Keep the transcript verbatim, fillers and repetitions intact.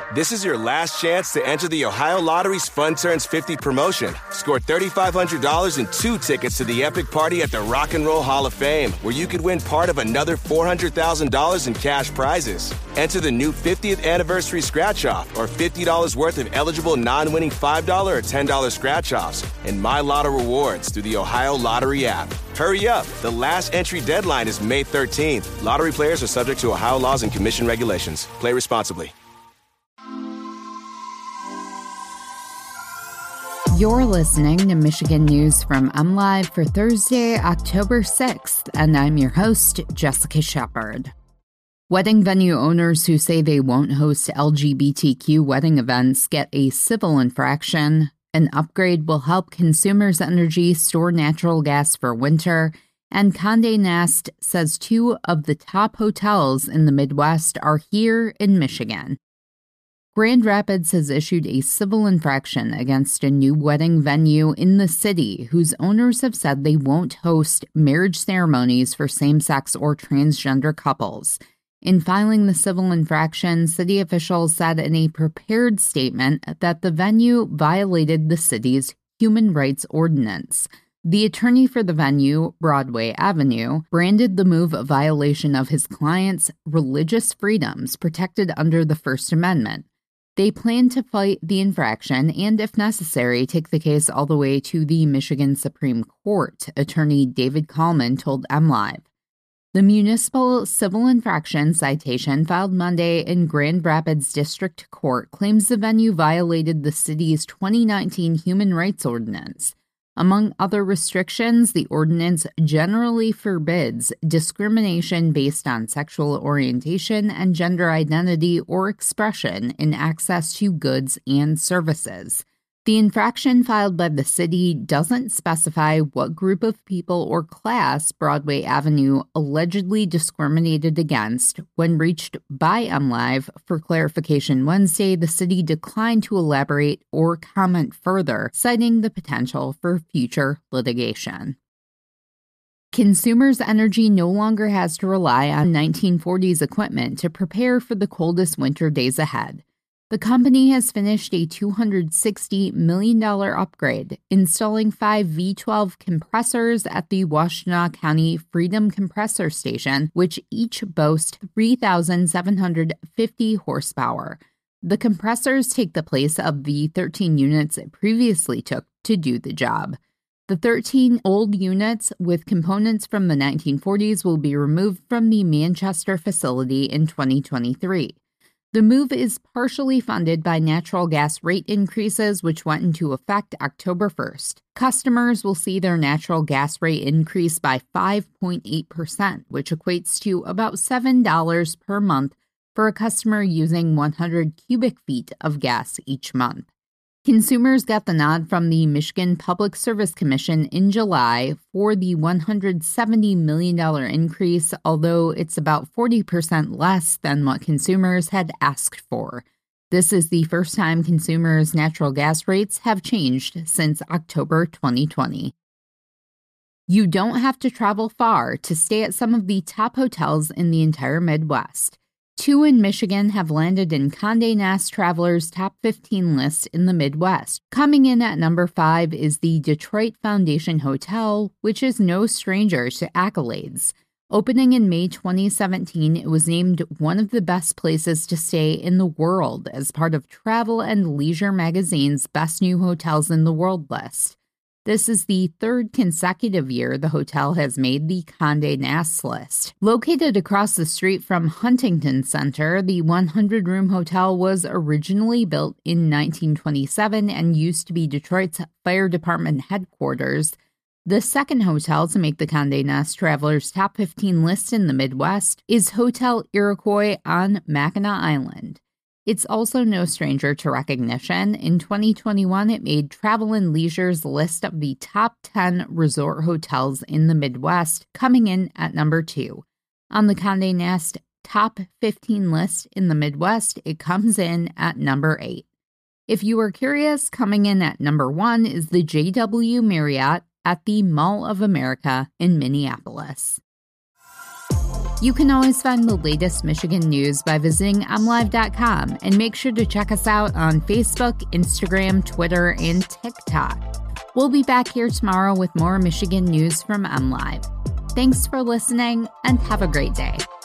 This is your last chance to enter the Ohio Lottery's Fun Turns fifty promotion. Score three thousand five hundred dollars and two tickets to the epic party at the Rock and Roll Hall of Fame, where you could win part of another four hundred thousand dollars in cash prizes. Enter the new fiftieth anniversary scratch-off or fifty dollars worth of eligible non-winning five dollars or ten dollars scratch-offs and My Lotto rewards through the Ohio Lottery app. Hurry up. The last entry deadline is May thirteenth. Lottery players are subject to Ohio laws and commission regulations. Play responsibly. You're listening to Michigan News from MLive for Thursday, October sixth, and I'm your host, Jessica Shepard. Wedding venue owners who say they won't host L G B T Q wedding events get a civil infraction. An upgrade will help Consumers Energy store natural gas for winter, and Condé Nast says two of the top hotels in the Midwest are here in Michigan. Grand Rapids has issued a civil infraction against a new wedding venue in the city whose owners have said they won't host marriage ceremonies for same-sex or transgender couples. In filing the civil infraction, city officials said in a prepared statement that the venue violated the city's human rights ordinance. The attorney for the venue, Broadway Avenue, branded the move a violation of his client's religious freedoms protected under the First Amendment. They plan to fight the infraction and, if necessary, take the case all the way to the Michigan Supreme Court, attorney David Kallman told MLive. The municipal civil infraction citation filed Monday in Grand Rapids District Court claims the venue violated the city's twenty nineteen Human Rights Ordinance. Among other restrictions, the ordinance generally forbids discrimination based on sexual orientation and gender identity or expression in access to goods and services. The infraction filed by the city doesn't specify what group of people or class Broadway Avenue allegedly discriminated against. When reached by MLive for clarification Wednesday, the city declined to elaborate or comment further, citing the potential for future litigation. Consumers Energy no longer has to rely on nineteen forties equipment to prepare for the coldest winter days ahead. The company has finished a two hundred sixty million dollars upgrade, installing five V twelve compressors at the Washtenaw County Freedom Compressor Station, which each boast three thousand seven hundred fifty horsepower. The compressors take the place of the thirteen units it previously took to do the job. The thirteen old units with components from the nineteen forties will be removed from the Manchester facility in twenty twenty-three. The move is partially funded by natural gas rate increases, which went into effect October first. Customers will see their natural gas rate increase by five point eight percent, which equates to about seven dollars per month for a customer using one hundred cubic feet of gas each month. Consumers got the nod from the Michigan Public Service Commission in July for the one hundred seventy million dollars increase, although it's about forty percent less than what consumers had asked for. This is the first time consumers' natural gas rates have changed since October twenty twenty. You don't have to travel far to stay at some of the top hotels in the entire Midwest. Two in Michigan have landed in Condé Nast Travelers' top fifteen list in the Midwest. Coming in at number five is the Detroit Foundation Hotel, which is no stranger to accolades. Opening in May twenty seventeen, it was named one of the best places to stay in the world as part of Travel and Leisure magazine's Best New Hotels in the World list. This is the third consecutive year the hotel has made the Condé Nast list. Located across the street from Huntington Center, the one hundred room hotel was originally built in nineteen twenty-seven and used to be Detroit's fire department headquarters. The second hotel to make the Condé Nast Travelers' top fifteen list in the Midwest is Hotel Iroquois on Mackinac Island. It's also no stranger to recognition. In twenty twenty-one, it made Travel and Leisure's list of the top ten resort hotels in the Midwest, coming in at number two. On the Condé Nast top fifteen list in the Midwest, it comes in at number eight. If you are curious, coming in at number one is the J W Marriott at the Mall of America in Minneapolis. You can always find the latest Michigan news by visiting m live dot com, and make sure to check us out on Facebook, Instagram, Twitter, and TikTok. We'll be back here tomorrow with more Michigan news from MLive. Thanks for listening, and have a great day.